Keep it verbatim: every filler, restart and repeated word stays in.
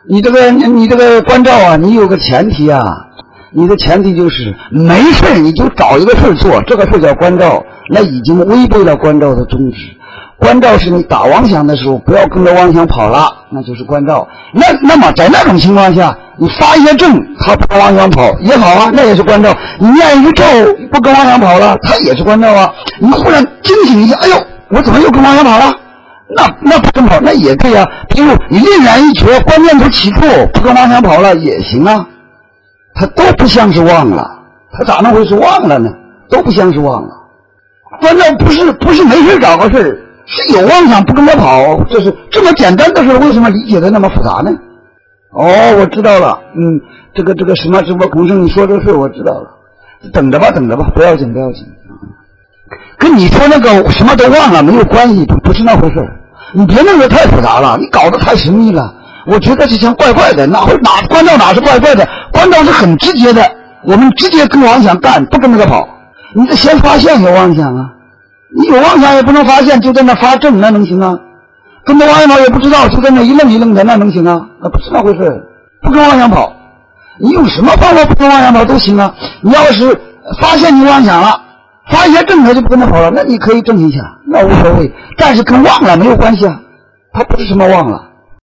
你这个你这个关照啊，你有个前提啊，你的前提就是没事你就找一个事做，这个事叫关照，那已经违背了关照的宗旨。关照是你打妄想的时候不要跟着妄想跑了，那就是关照。那那么在那种情况下，你发一些正，他不跟妄想跑也好啊，那也是关照。你念一个咒不跟妄想跑了，他也是关照啊。你忽然惊醒一下，哎呦，我怎么又跟妄想跑了？那那不跟跑那也对啊。比如你另然一觉，观念头起处不跟妄想跑了也行啊。他都不像是忘了，他咋能会是忘了呢？都不像是忘了。关照不是不是没事找个事，是有妄想不跟他跑，这是这么简单的事，为什么理解的那么复杂呢？哦，我知道了，嗯，这个这个什么什么孔生，你说这事我知道了，等着吧，等着吧，不要紧，不要紧，跟你说那个什么都忘了没有关系，不是那回事。你别弄得太复杂了，你搞得太神秘了，我觉得这像怪怪的，哪会哪关照哪是怪怪的？关照是很直接的，我们直接跟妄想干，不跟那个跑。你得先发现有妄想啊，你有妄想也不能发现，就在那发正，那能行啊？跟着妄想跑也不知道，就在那一愣一愣的，那能行啊？那不是那回事，不跟妄想跑。你用什么方法不跟妄想跑都行啊。你要是发现你妄想了，发一些正，他就不跟他跑了，那你可以正一下，那无所谓。但是跟忘了没有关系啊，他不是什么忘了。